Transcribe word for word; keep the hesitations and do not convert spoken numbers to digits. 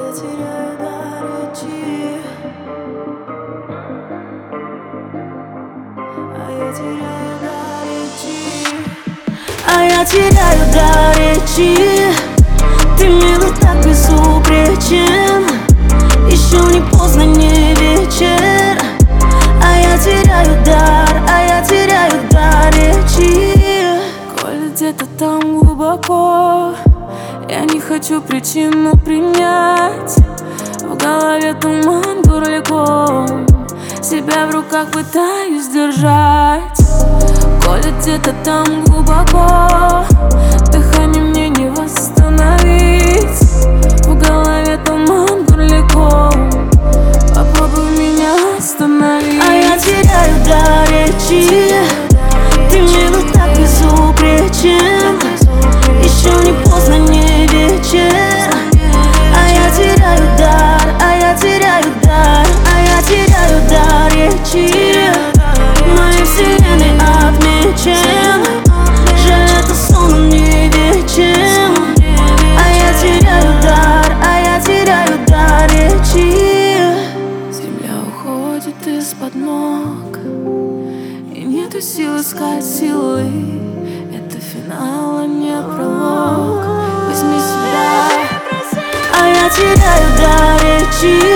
я теряю дар речи, а я теряю дар речи, а я теряю дар речи. Ты милый так безупречен, еще не поздно, не вечер, а я теряю дар, а я теряю дар речи. Коль где-то там глубоко, я не хочу причину принять. В голове туман горляком, себя в руках пытаюсь держать. Коль где-то там глубоко, дыхание мне не восстановить. В голове туман горляком, попробуй меня остановить. А я теряю дар речи, ты милый так безупречен, еще не поздно, не вечер, а я теряю дар, а я теряю дар, а я теряю дар речи. Моей вселенной отмечен, жаль, это сон, он не вечен, а я теряю дар, а я теряю дар речи. Земля уходит из-под ног, и нету сил искать силы. Это финал, а не пролог. Возьми себя, а я теряю дар речи.